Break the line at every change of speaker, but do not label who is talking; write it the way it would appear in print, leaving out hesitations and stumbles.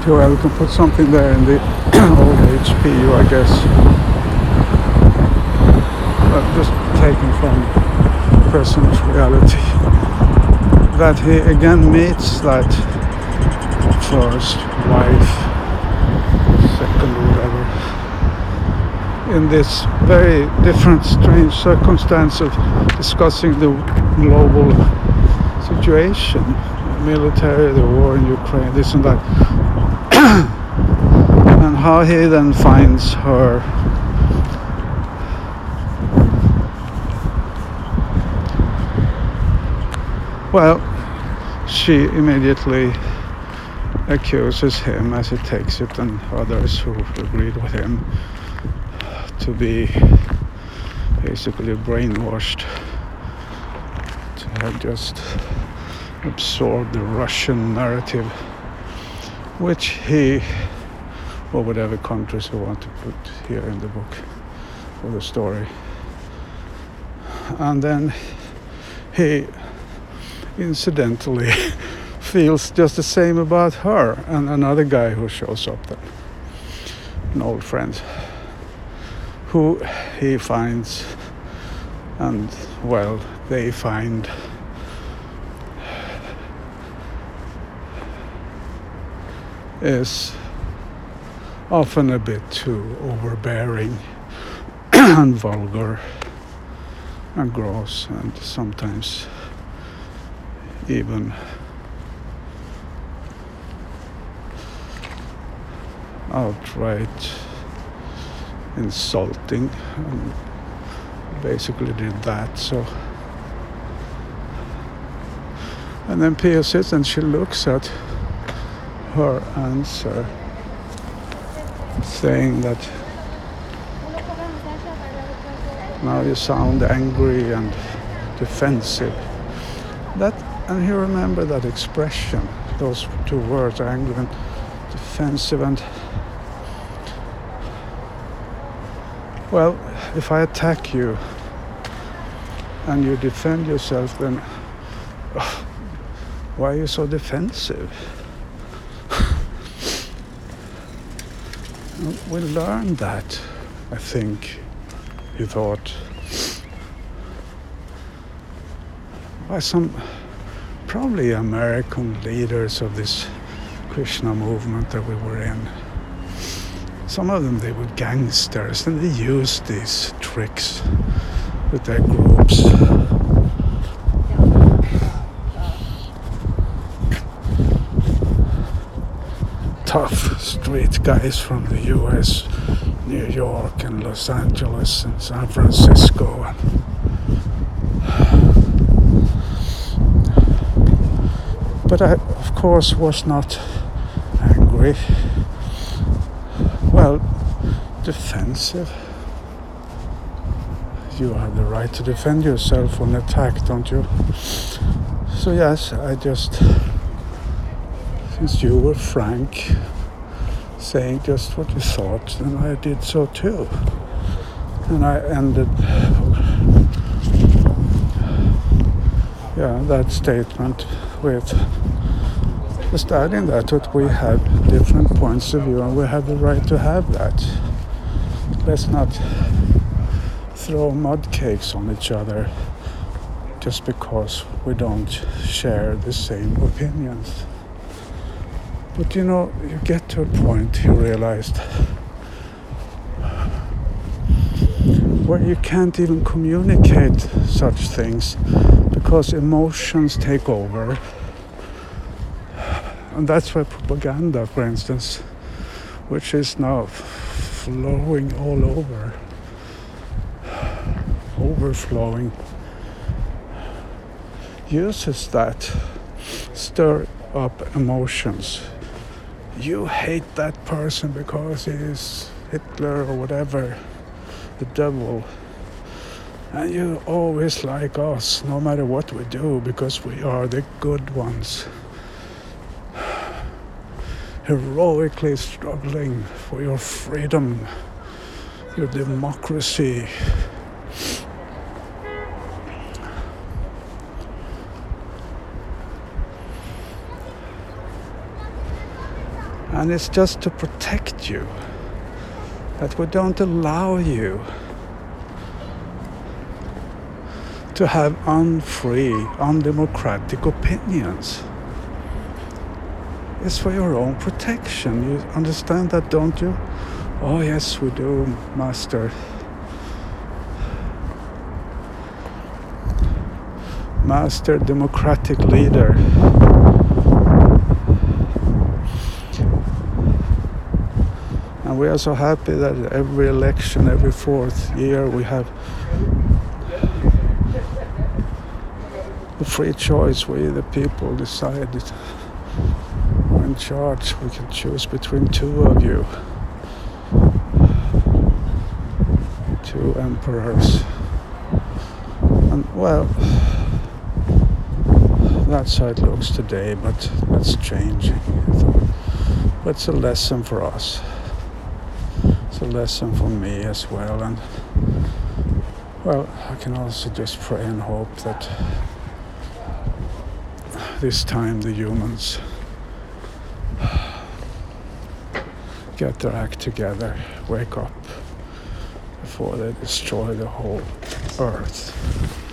Well, we can put something there in the old HPU, I guess. But just taken from present reality. That he again meets that first wife, second whatever, in this very different, strange circumstance of discussing the global situation, the military, the war in Ukraine, this and that, and how he then finds her well, she immediately accuses him, as he takes it, and others who agreed with him, to be basically brainwashed, to have just absorbed the Russian narrative, which he, or whatever countries who want to put here in the book for the story. And then he incidentally feels just the same about her and another guy who shows up then, an old friend, who he finds, and well, they find is often a bit too overbearing and vulgar and gross, and sometimes even outright insulting, and basically did that. So, and then Pia sits and she looks at her answer, saying that now you sound angry and defensive. That, and you remember that expression, those two words, angry and defensive. And well, if I attack you and you defend yourself, then why are you so defensive? We learned that, I think, he thought, by some probably American leaders of this Krishna movement that we were in. Some of them, they were gangsters, and they used these tricks with their groups. Tough street guys from the US, New York and Los Angeles and San Francisco. But I, of course, was not angry. Well, defensive. You have the right to defend yourself when attacked, don't you? So yes, I just, since you were frank, saying just what you thought, then I did so too. And I ended, that statement with just adding that we have different points of view and we have the right to have that. Let's not throw mud cakes on each other just because we don't share the same opinions. But you get to a point, you realized, where you can't even communicate such things because emotions take over. And that's why propaganda, for instance, which is now flowing all over, overflowing, uses that, stir up emotions. You hate that person because he is Hitler or whatever, the devil. And you always like us, no matter what we do, because we are the good ones. Heroically struggling for your freedom, your democracy. And it's just to protect you that we don't allow you to have unfree, undemocratic opinions. It's for your own protection. You understand that, don't you? Oh yes, we do, Master. Master democratic leader. And we are so happy that every election, every fourth year, we have the free choice. We, the people, decide it. We're in charge. We can choose between two of you. Two emperors. And well, that's how it looks today, but that's changing. But it's a lesson for us. It's a lesson for me as well. And well, I can also just pray and hope that this time the humans get their act together, wake up before they destroy the whole earth.